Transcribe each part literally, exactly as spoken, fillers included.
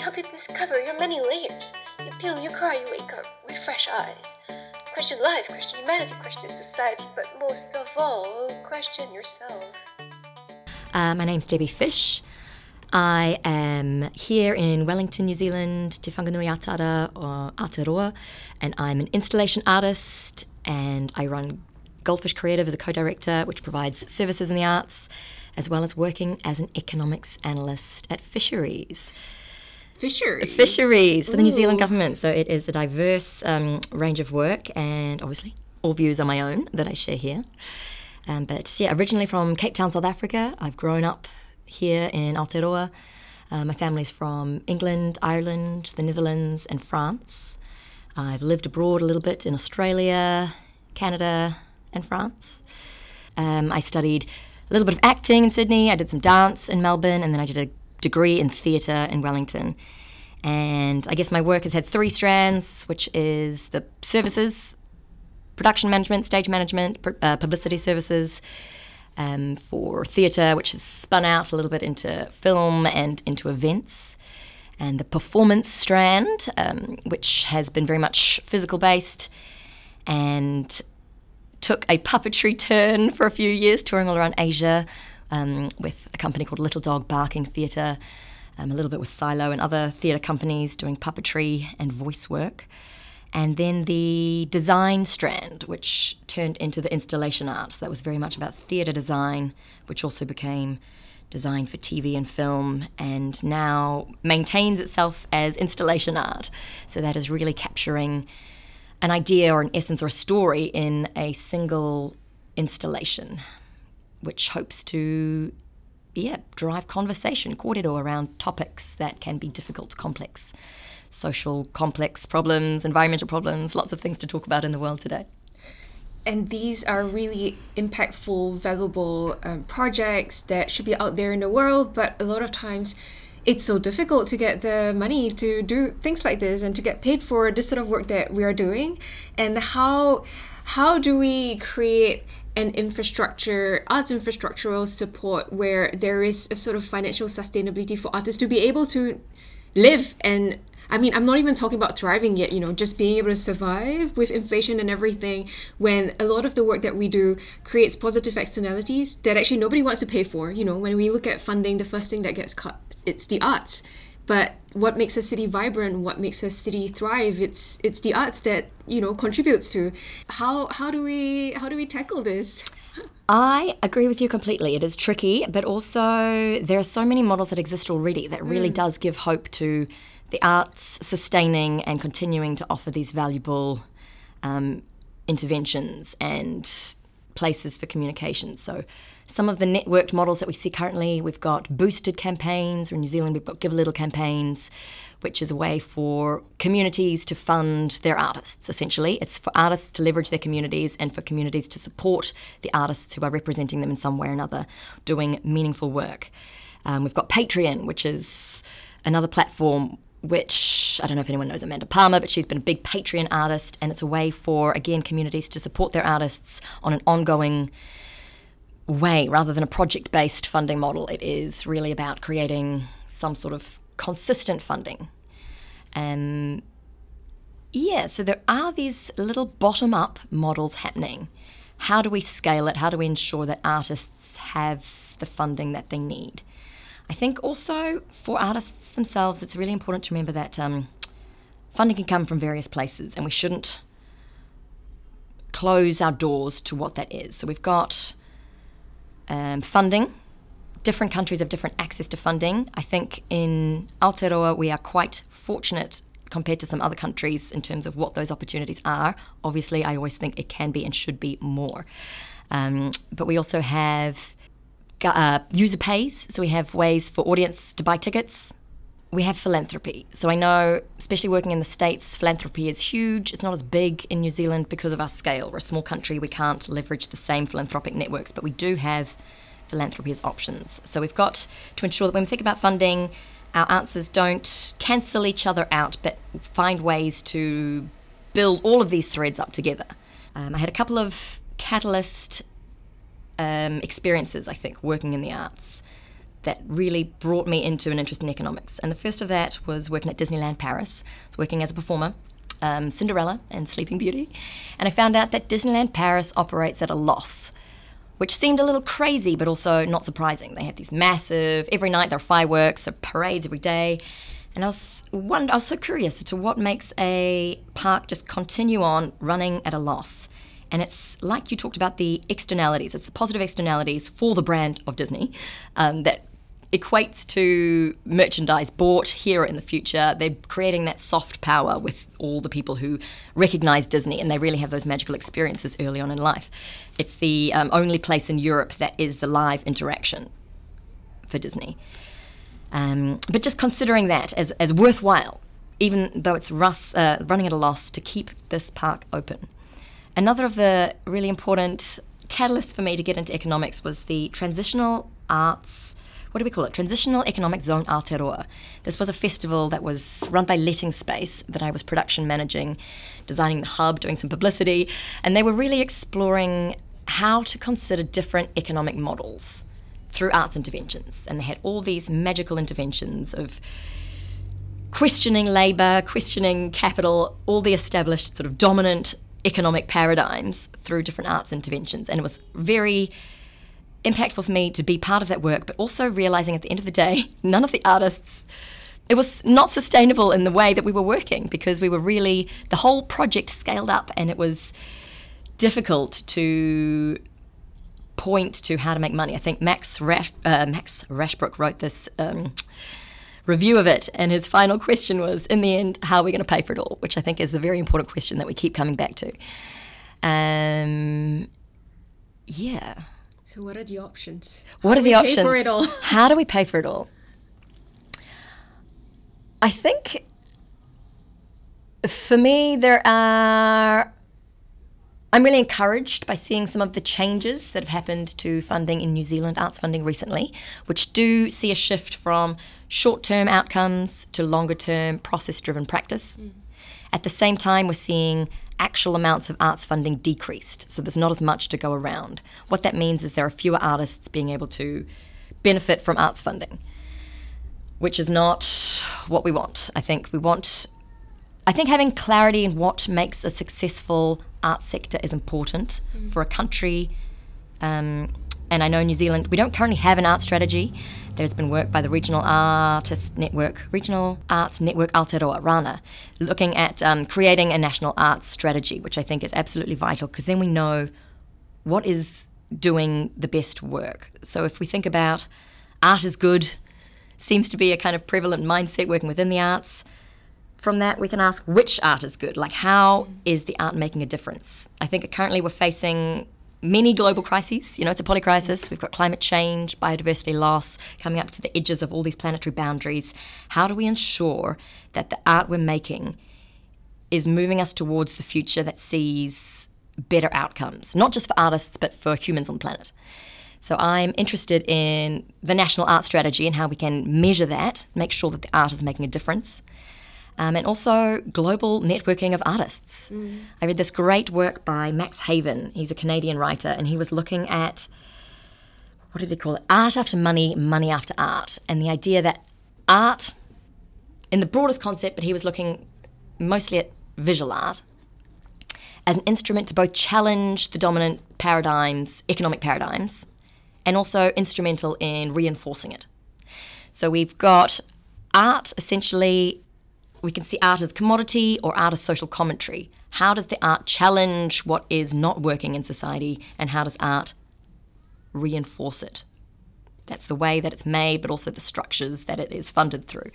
help you discover your many layers. You peel, you cry, you wake up with fresh eyes. Question life, question humanity, question society, but most of all, question yourself. Uh, my name's Debbie Fish. I am here in Wellington, New Zealand, Te Whanganui Atara or Aotearoa, and I'm an installation artist, and I run Goldfish Creative as a co-director, which provides services in the arts, as well as working as an economics analyst at Fisheries. Fisheries? Fisheries for the New Zealand Ooh. government. So it is a diverse um, range of work, and obviously all views are my own that I share here. Um, but yeah, originally from Cape Town, South Africa. I've grown up here in Aotearoa. Uh, my family's from England, Ireland, the Netherlands and France. I've lived abroad a little bit in Australia, Canada and France. Um, I studied a little bit of acting in Sydney. I did some dance in Melbourne, and then I did a degree in theatre in Wellington. And I guess my work has had three strands, which is the services, production management, stage management, uh, publicity services, Um, for theatre, which has spun out a little bit into film and into events, and the performance strand, um, which has been very much physical-based and took a puppetry turn for a few years, touring all around Asia um, with a company called Little Dog Barking Theatre, um, a little bit with Silo and other theatre companies doing puppetry and voice work. And then the design strand, which turned into the installation art. So that was very much about theatre design, which also became design for T V and film, and now maintains itself as installation art. So that is really capturing an idea or an essence or a story in a single installation, which hopes to yeah, drive conversation, kōrero, around topics that can be difficult, complex, social complex problems, environmental problems, lots of things to talk about in the world today. And these are really impactful, valuable um, projects that should be out there in the world, but a lot of times it's so difficult to get the money to do things like this and to get paid for this sort of work that we are doing. And how how do we create an infrastructure, arts infrastructural support where there is a sort of financial sustainability for artists to be able to live and I mean, I'm not even talking about thriving yet, you know, just being able to survive with inflation and everything, when a lot of the work that we do creates positive externalities that actually nobody wants to pay for. You know, when we look at funding, the first thing that gets cut, it's the arts. But what makes a city vibrant, what makes a city thrive, it's it's the arts that, you know, contributes to. How how do we how do we tackle this? I agree with you completely. It is tricky, but also there are so many models that exist already that really mm. does give hope to the arts sustaining and continuing to offer these valuable um, interventions and places for communication. So some of the networked models that we see currently, we've got boosted campaigns, or in New Zealand we've got Give a Little campaigns, which is a way for communities to fund their artists, essentially. It's for artists to leverage their communities and for communities to support the artists who are representing them in some way or another, doing meaningful work. Um, we've got Patreon, which is another platform which, I don't know if anyone knows Amanda Palmer, but she's been a big Patreon artist, and it's a way for, again, communities to support their artists on an ongoing way rather than a project-based funding model. It is really about creating some sort of consistent funding. Um, yeah, so there are these little bottom-up models happening. How do we scale it? How do we ensure that artists have the funding that they need? I think also for artists themselves, it's really important to remember that um, funding can come from various places, and we shouldn't close our doors to what that is. So we've got um, funding. Different countries have different access to funding. I think in Aotearoa we are quite fortunate compared to some other countries in terms of what those opportunities are. Obviously, I always think it can be and should be more. Um, but we also have Uh, user pays, so we have ways for audience to buy tickets. We have philanthropy. So I know, especially working in the States, philanthropy is huge. It's not as big in New Zealand because of our scale. We're a small country. We can't leverage the same philanthropic networks, but we do have philanthropy as options. So we've got to ensure that when we think about funding, our answers don't cancel each other out, but find ways to build all of these threads up together. Um, I had a couple of catalyst um, experiences, I think, working in the arts that really brought me into an interest in economics. And the first of that was working at Disneyland Paris. I was working as a performer, um, Cinderella and Sleeping Beauty. And I found out that Disneyland Paris operates at a loss, which seemed a little crazy, but also not surprising. They had these massive, every night there are fireworks, there are parades every day. And I was wonder, I was so curious as to what makes a park just continue on running at a loss. And it's like you talked about the externalities. It's the positive externalities for the brand of Disney um, that equates to merchandise bought here in the future. They're creating that soft power with all the people who recognize Disney, and they really have those magical experiences early on in life. It's the um, only place in Europe that is the live interaction for Disney. Um, but just considering that as, as worthwhile, even though it's Russ, uh, running at a loss, to keep this park open. Another of the really important catalysts for me to get into economics was the Transitional Arts, what do we call it? Transitional Economic Zone Aotearoa. This was a festival that was run by Letting Space that I was production managing, designing the hub, doing some publicity, and they were really exploring how to consider different economic models through arts interventions. And they had all these magical interventions of questioning labour, questioning capital, all the established sort of dominant economic paradigms through different arts interventions. And it was very impactful for me to be part of that work, but also realising at the end of the day, none of the artists, it was not sustainable in the way that we were working, because we were really, the whole project scaled up and it was difficult to point to how to make money. I think Max Rash, uh, Max Rashbrook wrote this um, review of it, and his final question was, in the end, how are we going to pay for it all? Which I think is the very important question that we keep coming back to. Um, yeah. So what are the options? What How are the do we options? pay for it all? How do we pay for it all? I think for me there are I'm really encouraged by seeing some of the changes that have happened to funding in New Zealand, arts funding recently, which do see a shift from short-term outcomes to longer-term process-driven practice. Mm. At the same time, we're seeing actual amounts of arts funding decreased, so there's not as much to go around. What that means is there are fewer artists being able to benefit from arts funding, which is not what we want. I think we want... I think having clarity in what makes a successful arts sector is important mm. for a country. Um, and I know New Zealand, we don't currently have an art strategy. There's been work by the Regional Artist Network, Regional Arts Network Aotearoa, RANA, looking at um, creating a national arts strategy, which I think is absolutely vital, because then we know what is doing the best work. So if we think about art is good, seems to be a kind of prevalent mindset working within the arts. From that, we can ask which art is good, like how is the art making a difference? I think currently we're facing many global crises. You know, it's a polycrisis. We've got climate change, biodiversity loss, coming up to the edges of all these planetary boundaries. How do we ensure that the art we're making is moving us towards the future that sees better outcomes, not just for artists, but for humans on the planet? So I'm interested in the national art strategy and how we can measure that, make sure that the art is making a difference. Um, and also global networking of artists. Mm. I read this great work by Max Haven. He's a Canadian writer, and he was looking at, what did they call it? Art after money, money after art. And the idea that art, in the broadest concept, but he was looking mostly at visual art, as an instrument to both challenge the dominant paradigms, economic paradigms, and also instrumental in reinforcing it. So we've got art essentially... We can see art as commodity or art as social commentary. How does the art challenge what is not working in society, and how does art reinforce it? That's the way that it's made, but also the structures that it is funded through.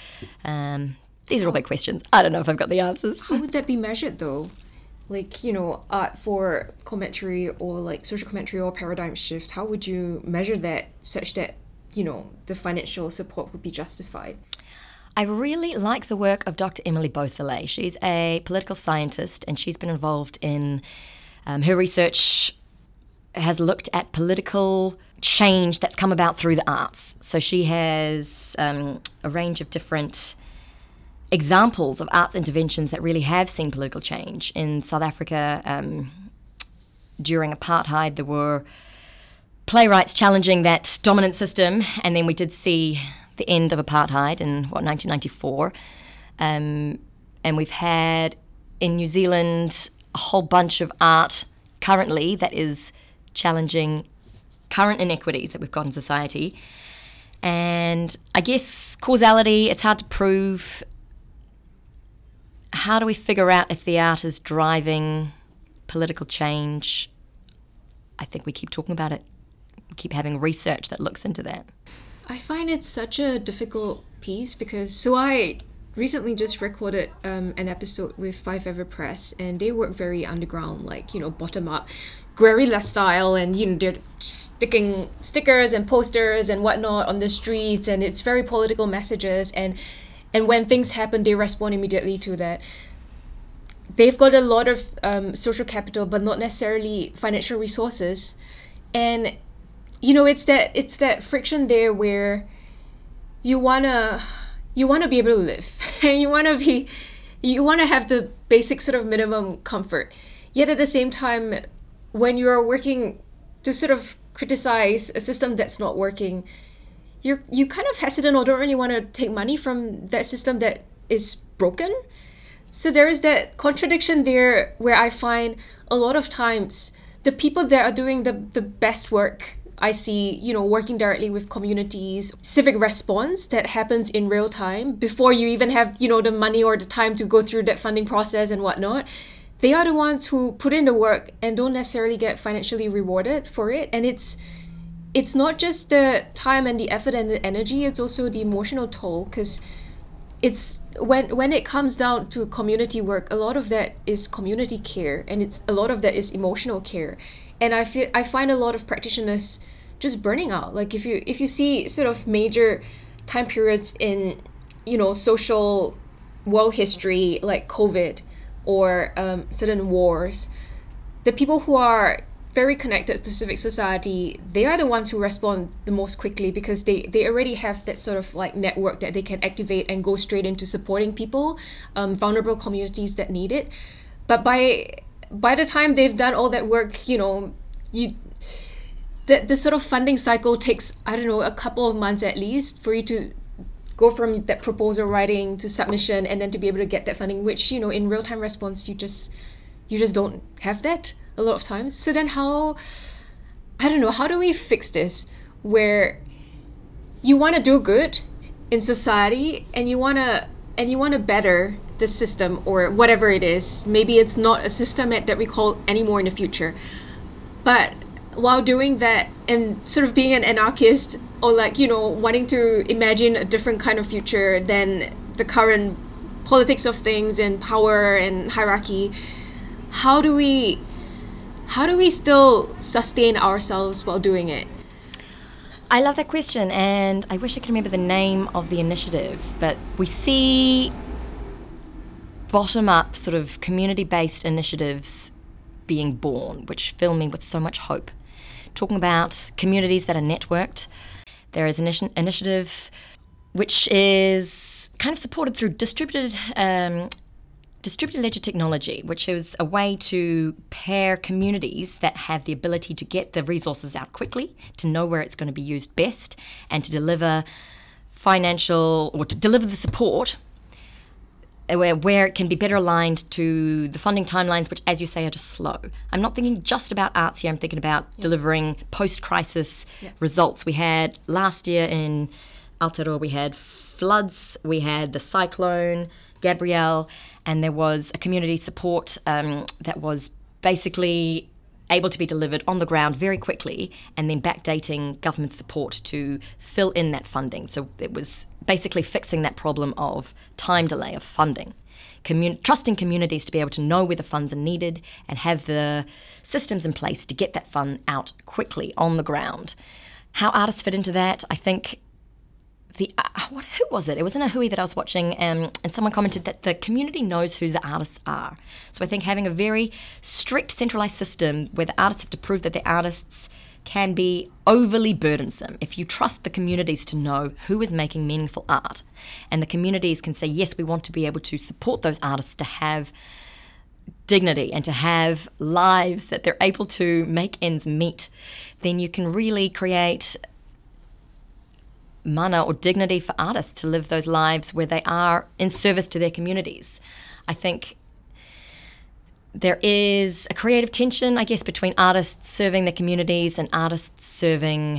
Um, these are all big questions. I don't know if I've got the answers. How would that be measured, though? Like, you know, art for commentary or like social commentary or paradigm shift, how would you measure that such that, you know, the financial support would be justified? I really like the work of Doctor Emily Beausoleil. She's a political scientist, and she's been involved in, um, her research has looked at political change that's come about through the arts. So she has um, a range of different examples of arts interventions that really have seen political change. In South Africa, um, during apartheid, there were playwrights challenging that dominant system, and then we did see the end of apartheid in, what, nineteen ninety-four. Um, and we've had, in New Zealand, a whole bunch of art currently that is challenging current inequities that we've got in society. And I guess causality, it's hard to prove. How do we figure out if the art is driving political change? I think we keep talking about it. We keep having research that looks into that. I find it such a difficult piece because, so I recently just recorded um, an episode with Five Ever Press, and they work very underground, like, you know, bottom up, guerrilla style, and, you know, they're sticking stickers and posters and whatnot on the streets, and it's very political messages, and and when things happen, they respond immediately to that. They've got a lot of um, social capital, but not necessarily financial resources, and you know, it's that it's that friction there where you wanna you wanna be able to live, and you wanna be you wanna have the basic sort of minimum comfort. Yet at the same time, when you are working to sort of criticize a system that's not working, you're you kind of hesitant or don't really want to take money from that system that is broken. So there is that contradiction there where I find a lot of times the people that are doing the, the best work I see, you know, working directly with communities, civic response that happens in real time before you even have, you know, the money or the time to go through that funding process and whatnot. They are the ones who put in the work and don't necessarily get financially rewarded for it. And it's it's not just the time and the effort and the energy, it's also the emotional toll, because it's when when it comes down to community work, a lot of that is community care, and it's a lot of that is emotional care. And I feel I find a lot of practitioners just burning out. Like if you if you see sort of major time periods in, you know, social world history like COVID or um, certain wars, the people who are very connected to civic society, they are the ones who respond the most quickly because they, they already have that sort of like network that they can activate and go straight into supporting people, um, vulnerable communities that need it. But by by the time they've done all that work, you know, you the, the sort of funding cycle takes, I don't know, a couple of months at least for you to go from that proposal writing to submission and then to be able to get that funding, which, you know, in real-time response, you just you just don't have that a lot of times. So then how, I don't know, how do we fix this where you want to do good in society and you want to and you want to better the system or whatever it is. Maybe it's not a system that we call anymore in the future. But while doing that and sort of being an anarchist or like, you know, wanting to imagine a different kind of future than the current politics of things and power and hierarchy, how do we how do we still sustain ourselves while doing it? I love that question, and I wish I could remember the name of the initiative, but we see bottom-up sort of community-based initiatives being born, which fill me with so much hope. Talking about communities that are networked, there is an initi- initiative which is kind of supported through distributed um, distributed ledger technology, which is a way to pair communities that have the ability to get the resources out quickly, to know where it's going to be used best, and to deliver financial or to deliver the support where, where it can be better aligned to the funding timelines, which, as you say, are just slow. I'm not thinking just about arts here. I'm thinking about yeah. delivering post-crisis yeah. results. We had last year in Aotearoa, we had floods, we had the cyclone, Gabrielle, and there was a community support um, that was basically able to be delivered on the ground very quickly, and then backdating government support to fill in that funding. So it was basically fixing that problem of time delay of funding. Commun- trusting communities to be able to know where the funds are needed and have the systems in place to get that fund out quickly on the ground. How artists fit into that, I think the uh, what who was it? It was in a hui that I was watching, um, and someone commented that the community knows who the artists are. So I think having a very strict centralized system where the artists have to prove that they're artists can be overly burdensome. If you trust the communities to know who is making meaningful art, and the communities can say, yes, we want to be able to support those artists to have dignity and to have lives that they're able to make ends meet, then you can really create mana or dignity for artists to live those lives where they are in service to their communities. I think there is a creative tension, I guess, between artists serving their communities and artists serving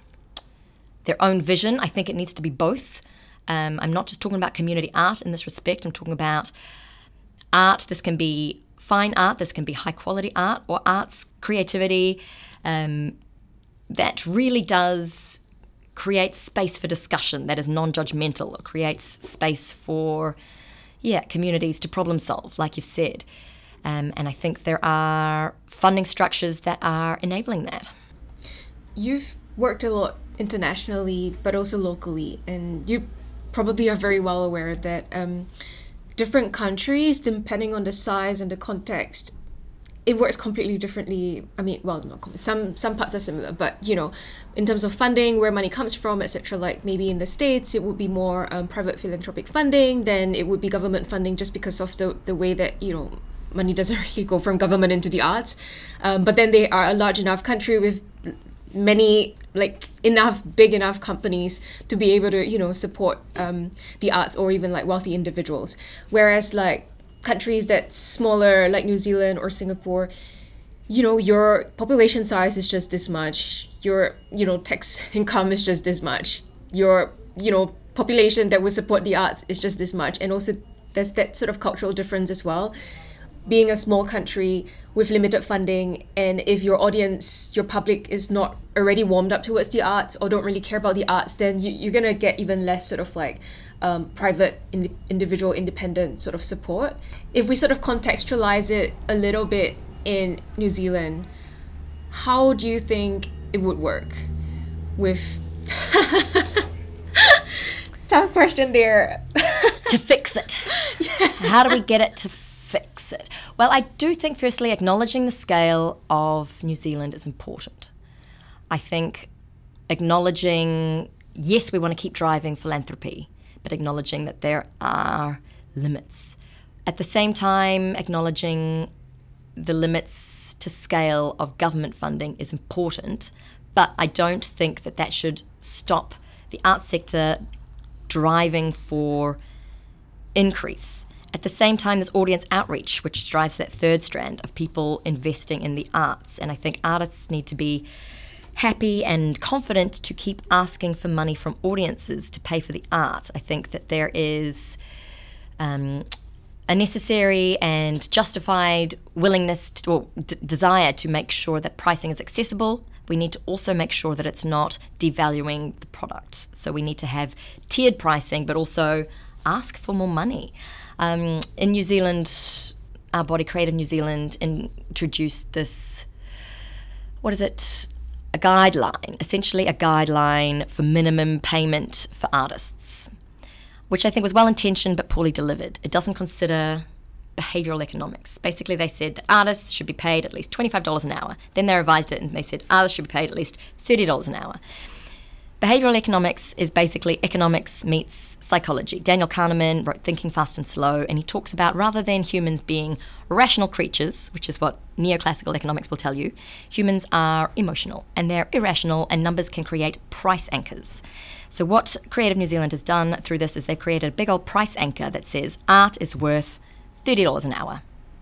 their own vision. I think it needs to be both. Um, I'm not just talking about community art in this respect. I'm talking about art. This can be fine art. This can be high quality art, or arts creativity um, that really does create space for discussion, that is non-judgmental, or creates space for, yeah, communities to problem solve, like you've said. Um, and I think there are funding structures that are enabling that. You've worked a lot internationally, but also locally, and you probably are very well aware that um, different countries, depending on the size and the context, it works completely differently. I mean, well, not com- some some parts are similar, but you know, in terms of funding, where money comes from, et cetera. Like maybe in the States, it would be more um, private philanthropic funding than it would be government funding, just because of the the way that, you know, money doesn't really go from government into the arts. Um, but then they are a large enough country with many, like, enough big enough companies to be able to, you know, support um, the arts, or even like wealthy individuals. Whereas like countries that's smaller, like New Zealand or Singapore, you know, your population size is just this much, your, you know, tax income is just this much, your, you know, population that will support the arts is just this much. And also there's that sort of cultural difference as well. Being a small country with limited funding, and if your audience, your public is not already warmed up towards the arts or don't really care about the arts, then you, you're gonna get even less sort of like um, private, in, individual, independent sort of support. If we sort of contextualize it a little bit in New Zealand, how do you think it would work with... Tough question there. To fix it. Yeah. How do we get it to fix it? Well, I do think, firstly, acknowledging the scale of New Zealand is important. I think acknowledging, yes, we want to keep driving philanthropy, but acknowledging that there are limits. At the same time, acknowledging the limits to scale of government funding is important, but I don't think that that should stop the arts sector driving for increase. At the same time, there's audience outreach, which drives that third strand of people investing in the arts. And I think artists need to be happy and confident to keep asking for money from audiences to pay for the art. I think that there is um, a necessary and justified willingness to, or d- desire to make sure that pricing is accessible. We need to also make sure that it's not devaluing the product. So we need to have tiered pricing, but also ask for more money. Um, in New Zealand, our body, Creative New Zealand, introduced this, what is it, a guideline, essentially a guideline for minimum payment for artists, which I think was well-intentioned but poorly delivered. It doesn't consider behavioural economics. Basically, they said that artists should be paid at least twenty-five dollars an hour. Then they revised it and they said artists should be paid at least thirty dollars an hour. Behavioural economics is basically economics meets psychology. Daniel Kahneman wrote Thinking Fast and Slow, and he talks about, rather than humans being rational creatures, which is what neoclassical economics will tell you, humans are emotional and they're irrational, and numbers can create price anchors. So what Creative New Zealand has done through this is they've created a big old price anchor that says art is worth thirty dollars an hour.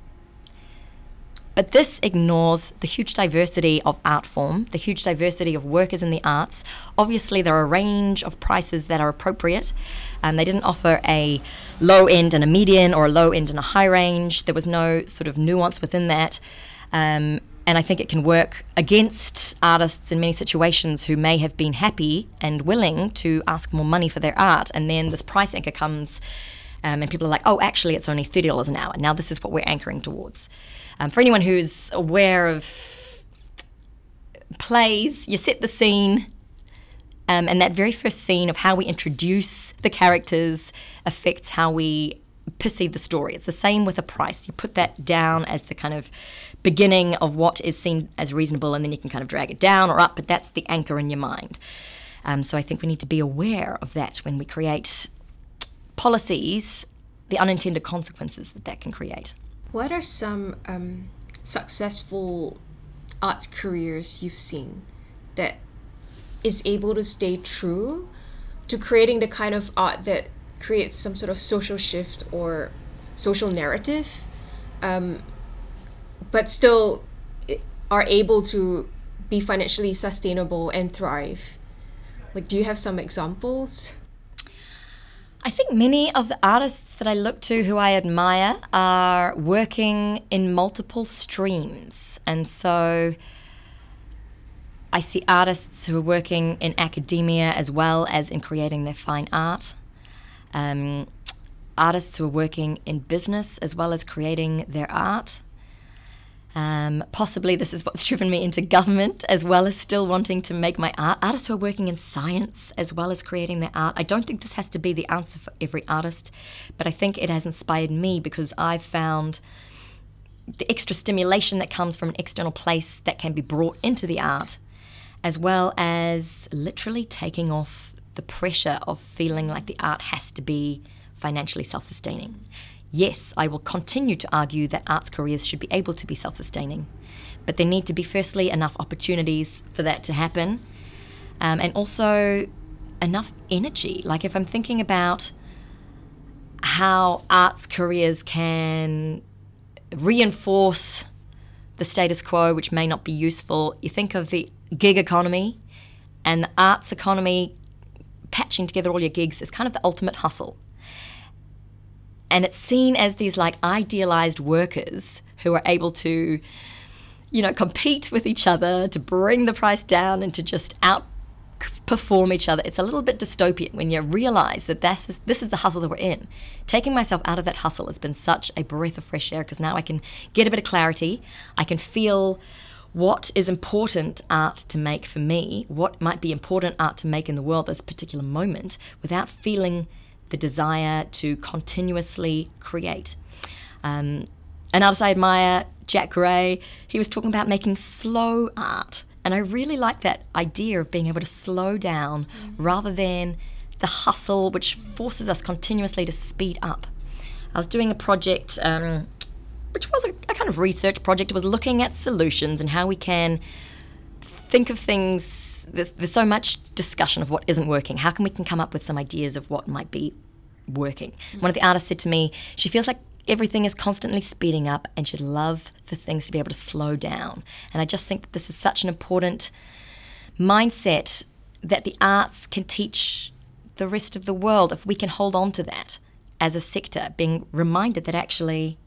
But this ignores the huge diversity of art form, the huge diversity of workers in the arts. Obviously, there are a range of prices that are appropriate. Um, they didn't offer a low end and a median, or a low end and a high range. There was no sort of nuance within that. Um, and I think it can work against artists in many situations who may have been happy and willing to ask more money for their art. And then this price anchor comes um, and people are like, oh, actually, it's only thirty dollars an hour. Now this is what we're anchoring towards. Um, for anyone who's aware of plays, you set the scene, um, and that very first scene of how we introduce the characters affects how we perceive the story. It's the same with a price. You put that down as the kind of beginning of what is seen as reasonable, and then you can kind of drag it down or up, but that's the anchor in your mind. Um, so I think we need to be aware of that when we create policies, the unintended consequences that that can create. What are some um, successful arts careers you've seen that is able to stay true to creating the kind of art that creates some sort of social shift or social narrative, um, but still are able to be financially sustainable and thrive? Like, do you have some examples? I think many of the artists that I look to who I admire are working in multiple streams. And so I see artists who are working in academia as well as in creating their fine art. Um, artists who are working in business as well as creating their art. Um, possibly this is what's driven me into government, as well as still wanting to make my art. Artists who are working in science as well as creating their art. I don't think this has to be the answer for every artist, but I think it has inspired me because I've found the extra stimulation that comes from an external place that can be brought into the art, as well as literally taking off the pressure of feeling like the art has to be financially self-sustaining. Yes, I will continue to argue that arts careers should be able to be self-sustaining, but there need to be firstly enough opportunities for that to happen, um, and also enough energy. Like if I'm thinking about how arts careers can reinforce the status quo, which may not be useful, you think of the gig economy, and the arts economy patching together all your gigs is kind of the ultimate hustle. And it's seen as these like idealized workers who are able to, you know, compete with each other, to bring the price down and to just outperform each other. It's a little bit dystopian when you realize that this is, this is the hustle that we're in. Taking myself out of that hustle has been such a breath of fresh air because now I can get a bit of clarity. I can feel what is important art to make for me, what might be important art to make in the world at this particular moment without feeling the desire to continuously create. Um, an artist I admire, Jack Gray, he was talking about making slow art. And I really like that idea of being able to slow down mm. rather than the hustle which forces us continuously to speed up. I was doing a project, um, which was a, a kind of research project. It was looking at solutions and how we can think of things. There's, there's so much discussion of what isn't working. How can we can come up with some ideas of what might be working? Mm-hmm. One of the artists said to me, she feels like everything is constantly speeding up and she'd love for things to be able to slow down. And I just think that this is such an important mindset that the arts can teach the rest of the world if we can hold on to that as a sector, being reminded that actually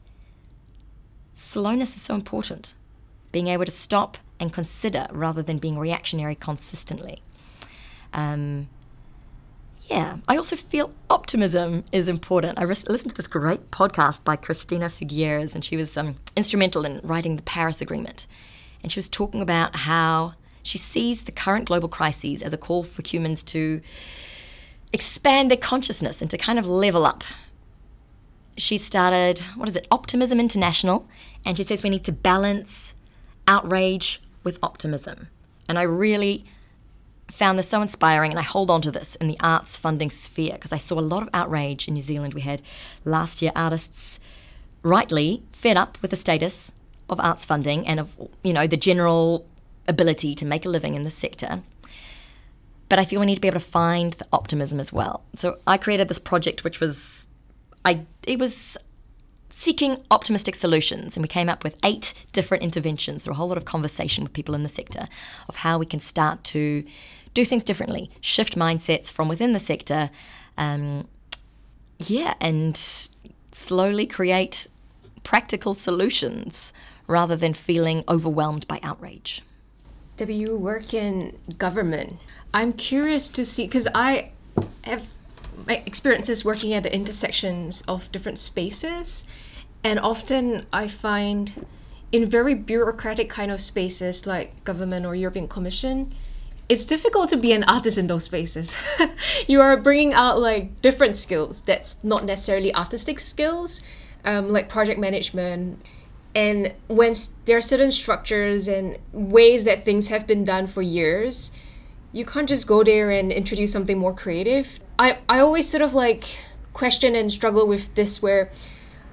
slowness is so important. Being able to stop and consider rather than being reactionary consistently. Um, yeah, I also feel optimism is important. I res- listened to this great podcast by Christina Figueres, and she was um, instrumental in writing the Paris Agreement. And she was talking about how she sees the current global crises as a call for humans to expand their consciousness and to kind of level up. She started, what is it, Optimism International, and she says we need to balance outrage with optimism. And I really found this so inspiring, and I hold on to this in the arts funding sphere because I saw a lot of outrage in New Zealand. We had last year artists rightly fed up with the status of arts funding and of, you know, the general ability to make a living in the sector. But I feel we need to be able to find the optimism as well. So I created this project which was, I it was seeking optimistic solutions, and we came up with eight different interventions through a whole lot of conversation with people in the sector of how we can start to do things differently, shift mindsets from within the sector, um, yeah, and slowly create practical solutions rather than feeling overwhelmed by outrage. W, work in government. I'm curious to see, because I have my experiences working at the intersections of different spaces, and often I find in very bureaucratic kind of spaces like government or European Commission, it's difficult to be an artist in those spaces. You are bringing out like different skills that's not necessarily artistic skills, um, like project management. And when there are certain structures and ways that things have been done for years, you can't just go there and introduce something more creative. I, I always sort of like question and struggle with this, where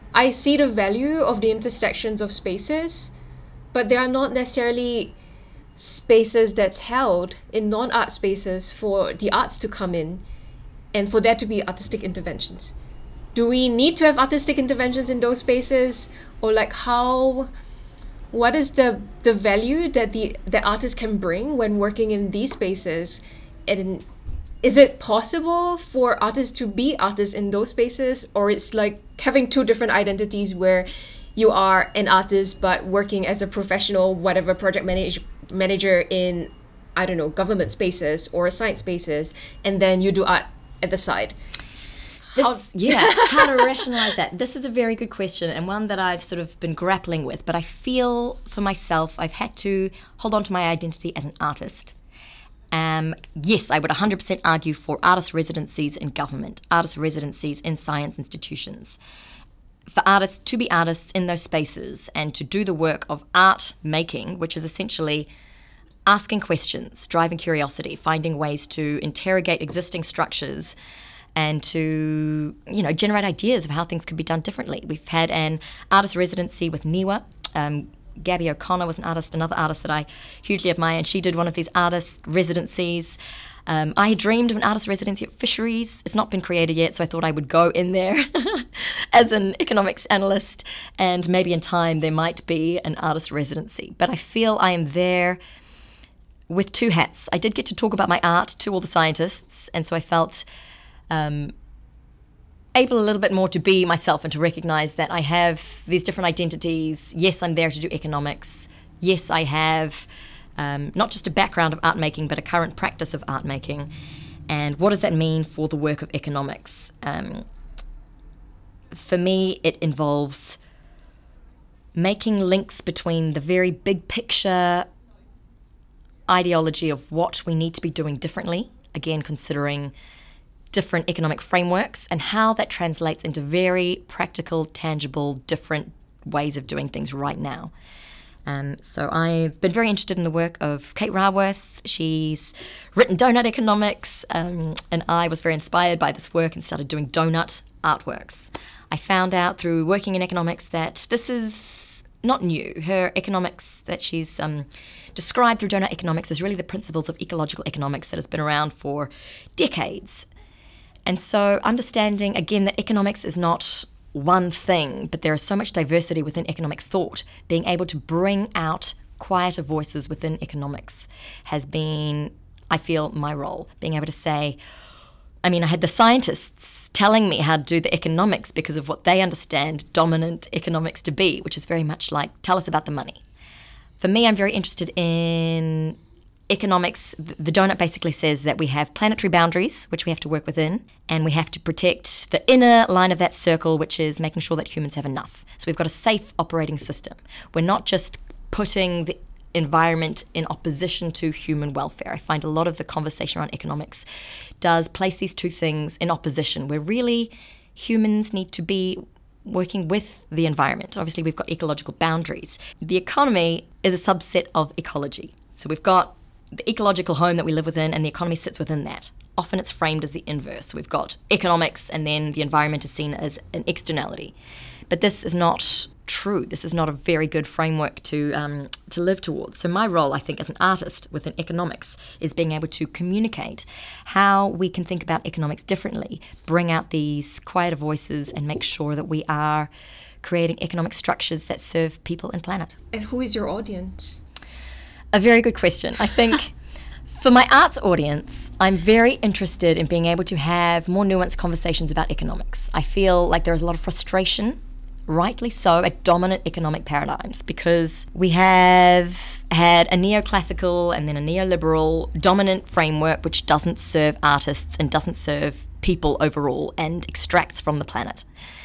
I see the value of the intersections of spaces, but they are not necessarily spaces that's held in non-art spaces for the arts to come in and for there to be artistic interventions. Do we need to have artistic interventions in those spaces? Or like how, what is the the value that the, the artist can bring when working in these spaces? And is it possible for artists to be artists in those spaces? Or it's like having two different identities where you are an artist but working as a professional, whatever, project manage, manager in, I don't know, government spaces or science spaces, and then you do art at the side. This, How- yeah, how to rationalize that? This is a very good question, and one that I've sort of been grappling with, but I feel for myself I've had to hold on to my identity as an artist. Um, yes, I would one hundred percent argue for artist residencies in government, artist residencies in science institutions. For artists to be artists in those spaces and to do the work of art making, which is essentially asking questions, driving curiosity, finding ways to interrogate existing structures and to, you know, generate ideas of how things could be done differently. We've had an artist residency with NIWA. Um, Gabby O'Connor was an artist, another artist that I hugely admire, and she did one of these artist residencies. Um, I dreamed of an artist residency at Fisheries. It's not been created yet, so I thought I would go in there as an economics analyst, and maybe in time there might be an artist residency. But I feel I am there with two hats. I did get to talk about my art to all the scientists, and so I felt um, able a little bit more to be myself and to recognize that I have these different identities. Yes, I'm there to do economics. Yes, I have um, not just a background of art making, but a current practice of art making. And what does that mean for the work of economics? Um, for me, it involves making links between the very big picture ideology of what we need to be doing differently, again, considering different economic frameworks and how that translates into very practical, tangible, different ways of doing things right now. Um, so I've been very interested in the work of Kate Raworth. She's written Donut Economics, um, and I was very inspired by this work and started doing donut artworks. I found out through working in economics that this is not new. Her economics that she's um, described through donut economics is really the principles of ecological economics that has been around for decades. And so understanding, again, that economics is not one thing, but there is so much diversity within economic thought, being able to bring out quieter voices within economics has been, I feel, my role. Being able to say, I mean, I had the scientists telling me how to do the economics because of what they understand dominant economics to be, which is very much like, tell us about the money. For me, I'm very interested in economics. The donut basically says that we have planetary boundaries, which we have to work within, and we have to protect the inner line of that circle, which is making sure that humans have enough. So we've got a safe operating system. We're not just putting the environment in opposition to human welfare. I find a lot of the conversation around economics does place these two things in opposition, where really humans need to be working with the environment. Obviously, we've got ecological boundaries. The economy is a subset of ecology. So we've got the ecological home that we live within, and the economy sits within that. Often it's framed as the inverse. So we've got economics, and then the environment is seen as an externality. But this is not true. This is not a very good framework to um, to live towards. So my role, I think, as an artist within economics is being able to communicate how we can think about economics differently, bring out these quieter voices, and make sure that we are creating economic structures that serve people and planet. And who is your audience? A very good question. I think for my arts audience, I'm very interested in being able to have more nuanced conversations about economics. I feel like there is a lot of frustration, rightly so, at dominant economic paradigms because we have had a neoclassical and then a neoliberal dominant framework which doesn't serve artists and doesn't serve people overall and extracts from the planet.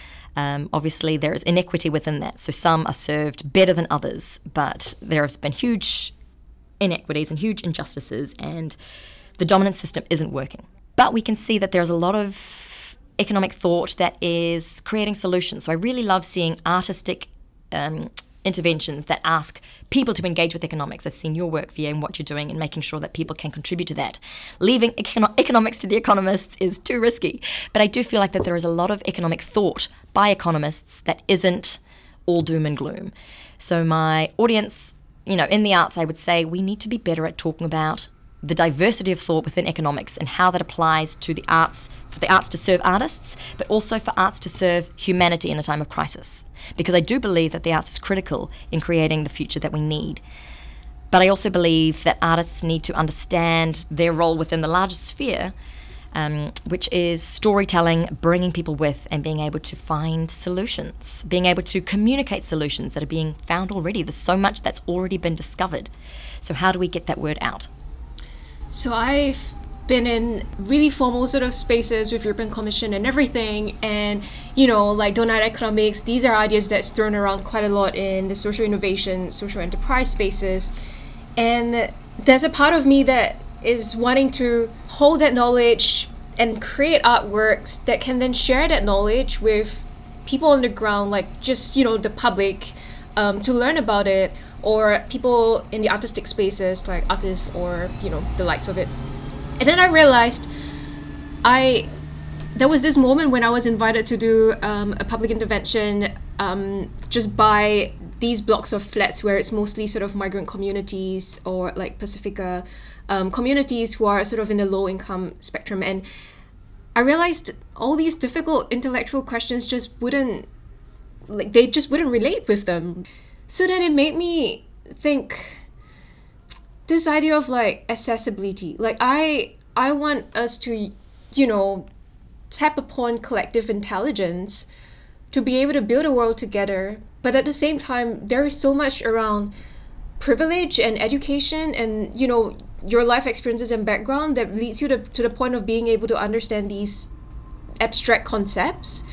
Um, obviously, there is inequity within that, so some are served better than others, but there has been huge inequities and huge injustices, and the dominant system isn't working. But we can see that there's a lot of economic thought that is creating solutions. So I really love seeing artistic um, interventions that ask people to engage with economics. I've seen your work, Via, and what you're doing and making sure that people can contribute to that. Leaving econ- economics to the economists is too risky. But I do feel like that there is a lot of economic thought by economists that isn't all doom and gloom. So my audience, you know, in the arts, I would say we need to be better at talking about the diversity of thought within economics and how that applies to the arts, for the arts to serve artists, but also for arts to serve humanity in a time of crisis. Because I do believe that the arts is critical in creating the future that we need. But I also believe that artists need to understand their role within the larger sphere, um, which is storytelling, bringing people with, and being able to find solutions, being able to communicate solutions that are being found already. There's so much that's already been discovered. So how do we get that word out? So I've been in really formal sort of spaces with European Commission and everything, and you know, like Doughnut Economics, these are ideas that's thrown around quite a lot in the social innovation, social enterprise spaces. And there's a part of me that is wanting to hold that knowledge and create artworks that can then share that knowledge with people on the ground, like just, you know, the public, um, to learn about it, or people in the artistic spaces like artists or, you know, the likes of it. And then I realized I there was this moment when I was invited to do um, a public intervention um, just by these blocks of flats where it's mostly sort of migrant communities or like Pacifica um, communities who are sort of in the low income spectrum. And I realized all these difficult intellectual questions just wouldn't, like they just wouldn't relate with them. So then it made me think this idea of like accessibility. Like I I want us to, you know, tap upon collective intelligence to be able to build a world together. But at the same time, there is so much around privilege and education and, you know, your life experiences and background that leads you to, to the point of being able to understand these abstract concepts.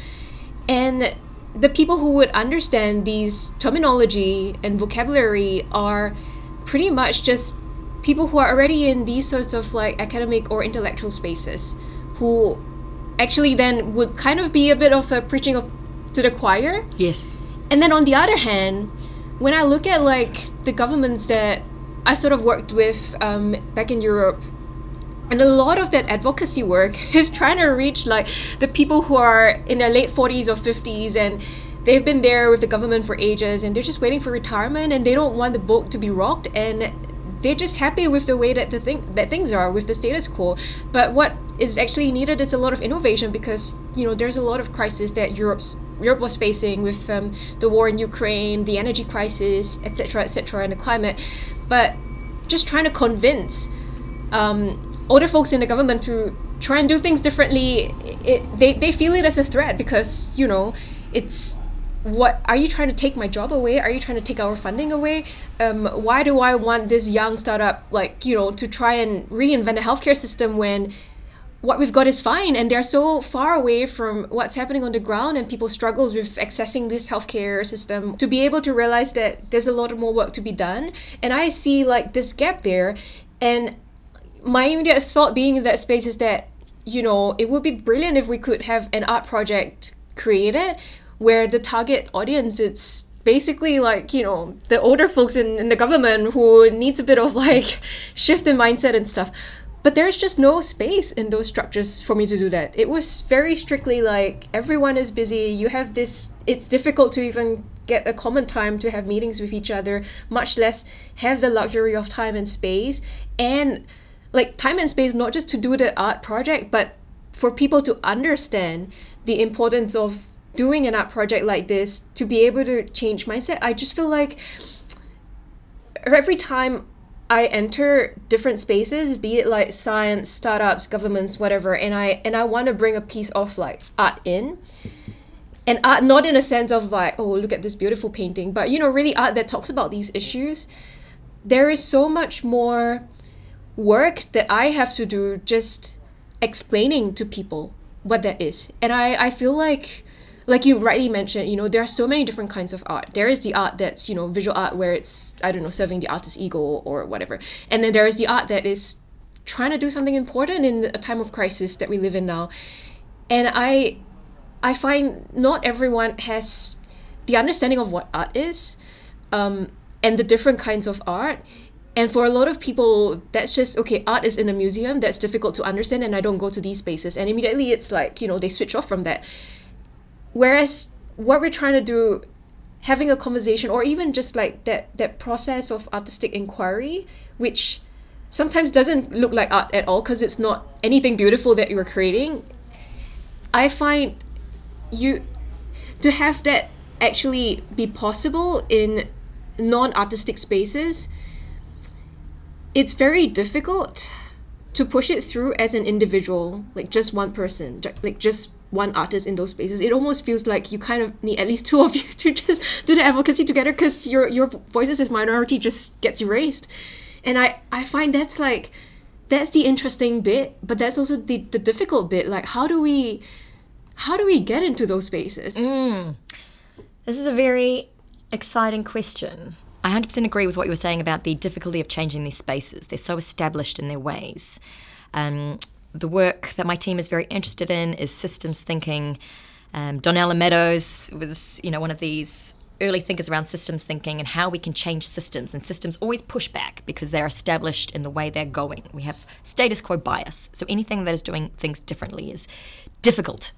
And the people who would understand these terminology and vocabulary are pretty much just people who are already in these sorts of like academic or intellectual spaces, who actually then would kind of be a bit of a preaching of to the choir. Yes. And then on the other hand, when I look at like the governments that I sort of worked with um, back in Europe, and a lot of that advocacy work is trying to reach like the people who are in their late forties or fifties, and they've been there with the government for ages and they're just waiting for retirement and they don't want the boat to be rocked, and they're just happy with the way that the thing that things are with the status quo. But what is actually needed is a lot of innovation, because you know there's a lot of crisis that Europe's Europe was facing with um, the war in Ukraine, the energy crisis, et cetera, et cetera, and the climate. But just trying to convince um, older folks in the government to try and do things differently, it, they, they feel it as a threat, because, you know, it's, what, are you trying to take my job away? Are you trying to take our funding away? Um, why do I want this young startup, like, you know, to try and reinvent a healthcare system when what we've got is fine, and they're so far away from what's happening on the ground, and people struggles with accessing this healthcare system, to be able to realize that there's a lot more work to be done. And I see like this gap there, and my immediate thought being in that space is that, you know, it would be brilliant if we could have an art project created where the target audience, it's basically like, you know, the older folks in, in the government who needs a bit of like shift in mindset and stuff. But there's just no space in those structures for me to do that. It was very strictly like, everyone is busy, you have this, it's difficult to even get a common time to have meetings with each other, much less have the luxury of time and space. And like time and space, not just to do the art project, but for people to understand the importance of doing an art project like this, to be able to change mindset. I just feel like every time I enter different spaces, be it like science, startups, governments, whatever, and I and I want to bring a piece of like art in. And art not in a sense of like, oh, look at this beautiful painting, but you know, really art that talks about these issues. There is so much more work that I have to do just explaining to people what that is. And I, I feel like like you rightly mentioned, you know, there are so many different kinds of art. There is the art that's, you know, visual art where it's, I don't know, serving the artist's ego or whatever. And then there is the art that is trying to do something important in a time of crisis that we live in now. And I, I find not everyone has the understanding of what art is. um, and the different kinds of art. And for a lot of people, that's just, okay, art is in a museum, that's difficult to understand, and I don't go to these spaces. And immediately it's like, you know, they switch off from that. Whereas what we're trying to do, having a conversation, or even just like that, that process of artistic inquiry, which sometimes doesn't look like art at all because it's not anything beautiful that you're creating. I find you, to have that actually be possible in non-artistic spaces, it's very difficult to push it through as an individual, like just one person, like just one artist in those spaces. It almost feels like you kind of need at least two of you to just do the advocacy together, because your your voices as minority just gets erased. And I, I find that's like, that's the interesting bit, but that's also the, the difficult bit. Like, how do we, how do we get into those spaces? Mm. This is a very exciting question. I one hundred percent agree with what you were saying about the difficulty of changing these spaces. They're so established in their ways. Um, the work that my team is very interested in is systems thinking. Um, Donella Meadows was, you know, one of these early thinkers around systems thinking and how we can change systems. And systems always push back because they're established in the way they're going. We have status quo bias. So anything that is doing things differently is difficult.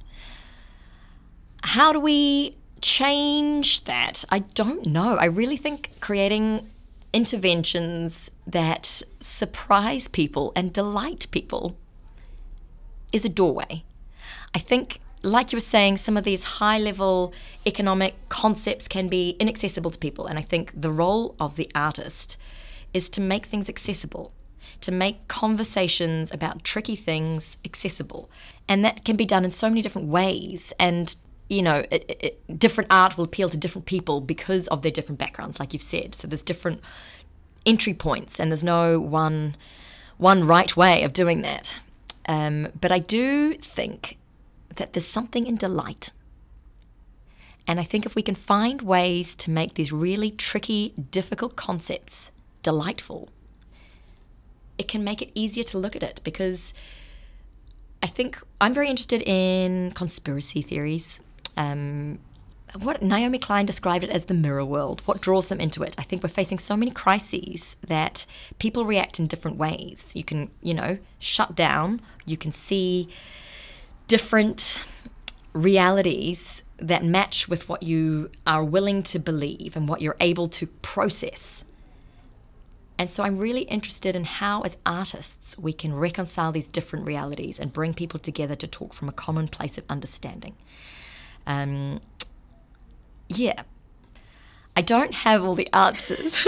How do we change that? I don't know. I really think creating interventions that surprise people and delight people is a doorway. I think, like you were saying, some of these high-level economic concepts can be inaccessible to people, and I think the role of the artist is to make things accessible, to make conversations about tricky things accessible. And that can be done in so many different ways, and you know, it, it, different art will appeal to different people because of their different backgrounds, like you've said. So there's different entry points, and there's no one one right way of doing that. Um, but I do think that there's something in delight. And I think if we can find ways to make these really tricky, difficult concepts delightful, it can make it easier to look at it. Because I think I'm very interested in conspiracy theories. Um, what Naomi Klein described it as the mirror world, what draws them into it. I think we're facing so many crises that people react in different ways. You can, you know, shut down, you can see different realities that match with what you are willing to believe and what you're able to process. And so I'm really interested in how, as artists, we can reconcile these different realities and bring people together to talk from a common place of understanding. Um, yeah, I don't have all the answers,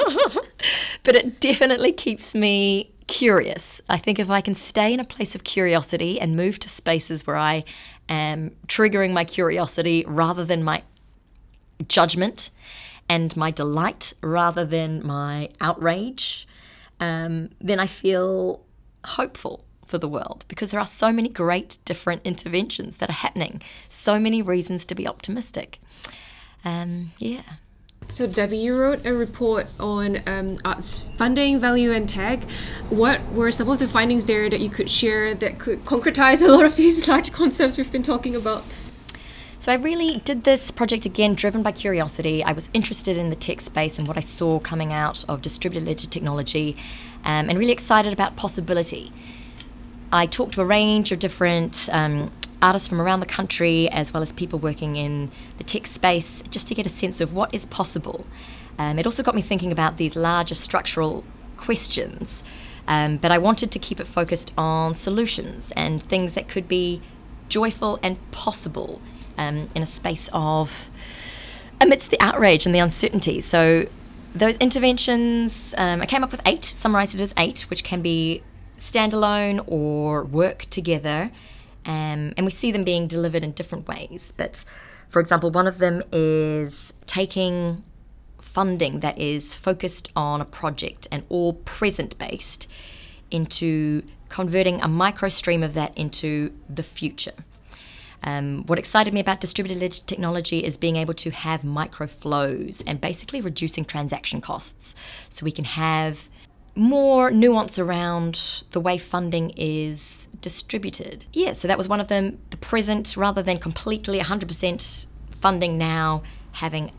but it definitely keeps me curious. I think if I can stay in a place of curiosity and move to spaces where I am triggering my curiosity rather than my judgment, and my delight rather than my outrage, um, then I feel hopeful for the world, because there are so many great different interventions that are happening, so many reasons to be optimistic. Um, yeah. So Debbie, you wrote a report on um, arts funding, value and tag. What were some of the findings there that you could share that could concretize a lot of these large concepts we've been talking about? So I really did this project again driven by curiosity. I was interested in the tech space and what I saw coming out of distributed ledger technology, um, and really excited about possibility. I talked to a range of different um, artists from around the country, as well as people working in the tech space, just to get a sense of what is possible. Um, it also got me thinking about these larger structural questions, um, but I wanted to keep it focused on solutions and things that could be joyful and possible um, in a space of amidst the outrage and the uncertainty. So those interventions, um, I came up with eight, summarized it as eight, which can be standalone or work together, um, and we see them being delivered in different ways. But for example, one of them is taking funding that is focused on a project and all present based into converting a micro stream of that into the future. Um, what excited me about distributed ledger technology is being able to have micro flows and basically reducing transaction costs, so we can have more nuance around the way funding is distributed. Yeah, so that was one of them, the present, rather than completely one hundred percent funding now, having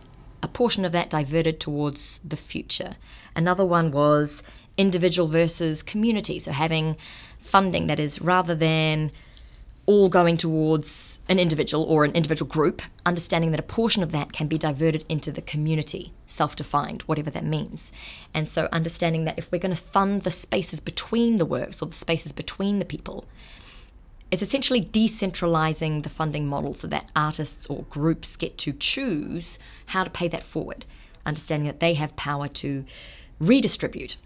a portion of that diverted towards the future. Another one was individual versus community, so having funding that is, rather than all going towards an individual or an individual group, understanding that a portion of that can be diverted into the community, self-defined, whatever that means. And so understanding that if we're going to fund the spaces between the works or the spaces between the people, it's essentially decentralizing the funding model so that artists or groups get to choose how to pay that forward, understanding that they have power to redistribute.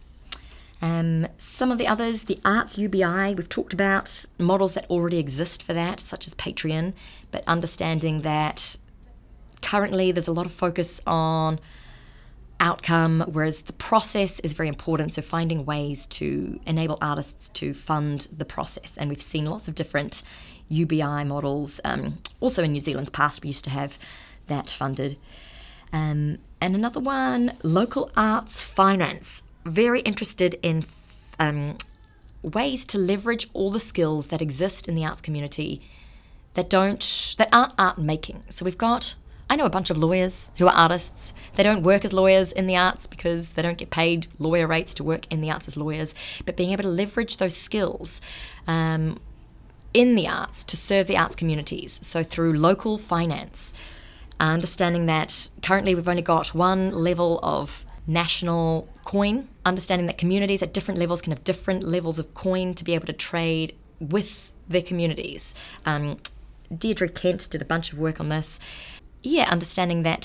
Um, some of the others, the Arts U B I, we've talked about models that already exist for that, such as Patreon, but understanding that currently there's a lot of focus on outcome, whereas the process is very important, so finding ways to enable artists to fund the process. And we've seen lots of different U B I models. Um, also in New Zealand's past, we used to have that funded. Um, and another one, local arts finance. Very interested in um, ways to leverage all the skills that exist in the arts community that don't that aren't art making. So we've got, I know a bunch of lawyers who are artists. They don't work as lawyers in the arts because they don't get paid lawyer rates to work in the arts as lawyers, but being able to leverage those skills um, in the arts to serve the arts communities. So through local finance, understanding that currently we've only got one level of national coin, understanding that communities at different levels can have different levels of coin to be able to trade with their communities. Um, Deirdre Kent did a bunch of work on this. Yeah, understanding that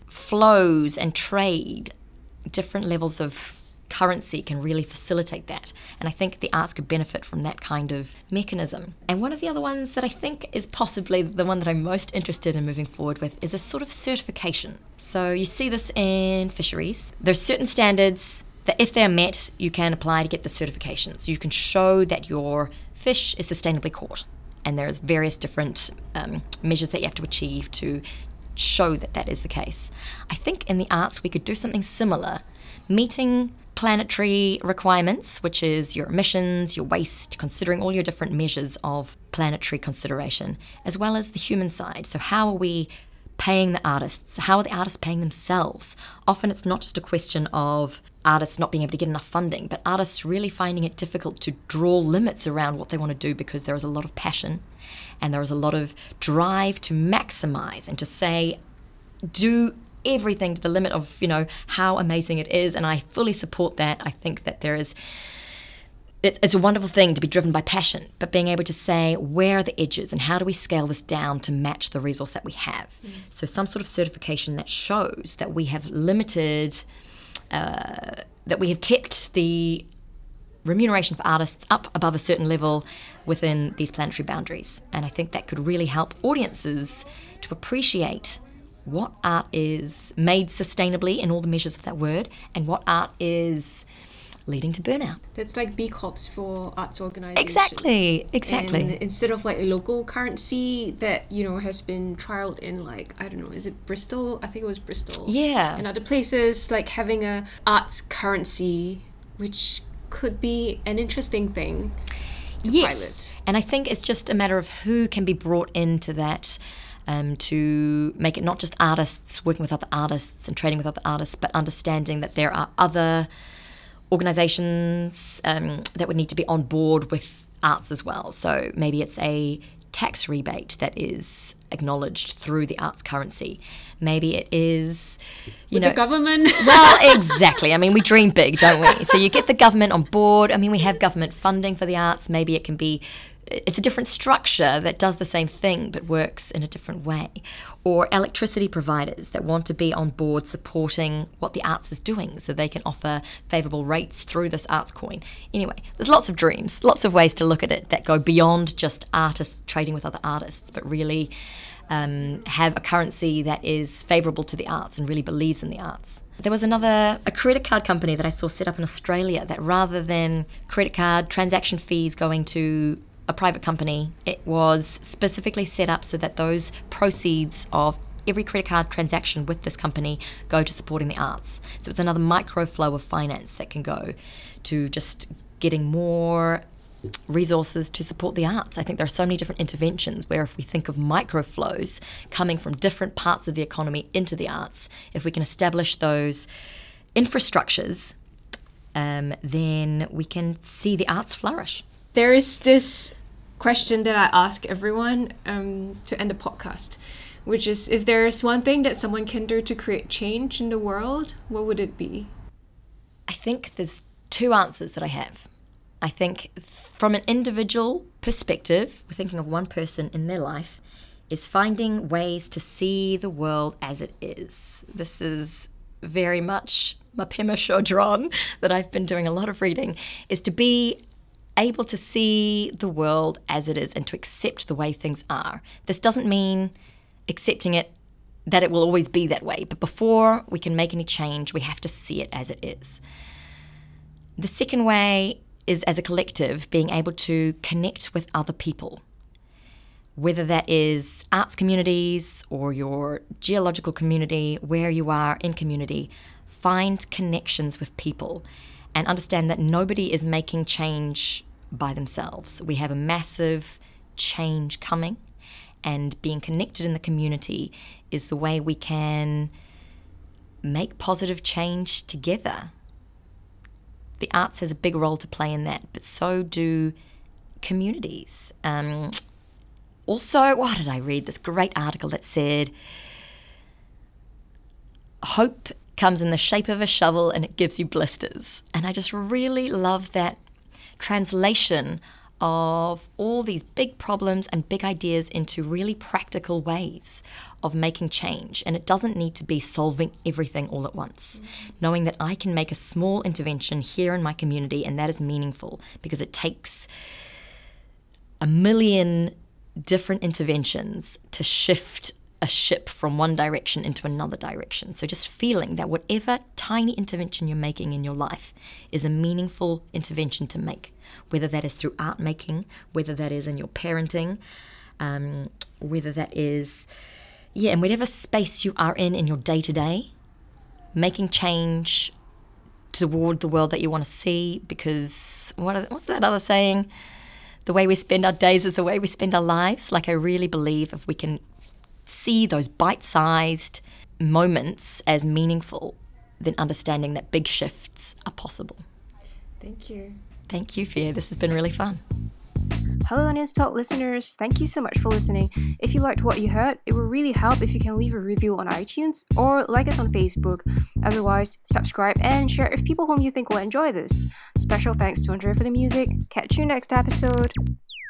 flows and trade, different levels of currency can really facilitate that. And I think the arts could benefit from that kind of mechanism. And one of the other ones that I think is possibly the one that I'm most interested in moving forward with is a sort of certification. So you see this in fisheries. There's certain standards that if they're met, you can apply to get the certification. So you can show that your fish is sustainably caught. And there's various different um, measures that you have to achieve to show that that is the case. I think in the arts we could do something similar, meeting planetary requirements, which is your emissions, your waste, considering all your different measures of planetary consideration, as well as the human side. So how are we paying the artists? How are the artists paying themselves? Often it's not just a question of artists not being able to get enough funding, but artists really finding it difficult to draw limits around what they want to do because there is a lot of passion and there is a lot of drive to maximize and to say, do everything to the limit of, you know, how amazing it is. And I fully support that. I think that there is, it, it's a wonderful thing to be driven by passion, but being able to say, where are the edges and how do we scale this down to match the resource that we have? Mm. So some sort of certification that shows that we have limited, uh, that we have kept the remuneration for artists up above a certain level within these planetary boundaries. And I think that could really help audiences to appreciate what art is made sustainably in all the measures of that word and what art is leading to burnout. That's like B Corps for arts organizations. Exactly, exactly. And instead of like a local currency that, you know, has been trialed in like, I don't know, is it Bristol? I think it was Bristol. Yeah. And other places, like having a arts currency, which could be an interesting thing to yes. pilot. And I think it's just a matter of who can be brought into that Um, to make it not just artists working with other artists and trading with other artists, but understanding that there are other organisations um, that would need to be on board with arts as well. So maybe it's a tax rebate that is acknowledged through the arts currency. Maybe it is, you with know, the government. Well, exactly. I mean, we dream big, don't we? So you get the government on board. I mean, we have government funding for the arts. Maybe it can be. It's a different structure that does the same thing but works in a different way. Or electricity providers that want to be on board supporting what the arts is doing so they can offer favourable rates through this arts coin. Anyway, there's lots of dreams, lots of ways to look at it that go beyond just artists trading with other artists, but really um, have a currency that is favourable to the arts and really believes in the arts. There was another, a credit card company that I saw set up in Australia that rather than credit card transaction fees going to a private company, it was specifically set up so that those proceeds of every credit card transaction with this company go to supporting the arts. So it's another micro flow of finance that can go to just getting more resources to support the arts. I think there are so many different interventions where if we think of microflows coming from different parts of the economy into the arts, if we can establish those infrastructures, um, then we can see the arts flourish. There is this question that I ask everyone um, to end the podcast, which is, if there is one thing that someone can do to create change in the world, what would it be? I think there's two answers that I have. I think from an individual perspective, we're thinking of one person in their life, is finding ways to see the world as it is. This is very much my Pema Chodron that I've been doing a lot of reading, is to be able to see the world as it is and to accept the way things are. This doesn't mean accepting it that it will always be that way, but before we can make any change, we have to see it as it is. The second way is, as a collective, being able to connect with other people, whether that is arts communities or your geological community, where you are in community. Find connections with people and understand that nobody is making change by themselves. We have a massive change coming, and being connected in the community is the way we can make positive change together. The arts has a big role to play in that, but so do communities. Um, also, what did I read? This great article that said, hope comes in the shape of a shovel and it gives you blisters. And I just really love that translation of all these big problems and big ideas into really practical ways of making change. And it doesn't need to be solving everything all at once. Mm-hmm. Knowing that I can make a small intervention here in my community, and that is meaningful because it takes a million different interventions to shift a ship from one direction into another direction. So just feeling that whatever tiny intervention you're making in your life is a meaningful intervention to make, whether that is through art making, whether that is in your parenting, um, whether that is, yeah, in whatever space you are in in your day-to-day, making change toward the world that you want to see, because what are, what's that other saying? The way we spend our days is the way we spend our lives. Like, I really believe if we can see those bite-sized moments as meaningful, then understanding that big shifts are possible. Thank you. Thank you, Fia. This has been really fun. Hello Onions Talk listeners, thank you so much for listening. If you liked what you heard, it would really help if you can leave a review on iTunes or like us on Facebook. Otherwise, subscribe and share it with people whom you think will enjoy this. Special thanks to Andre for the music. Catch you next episode.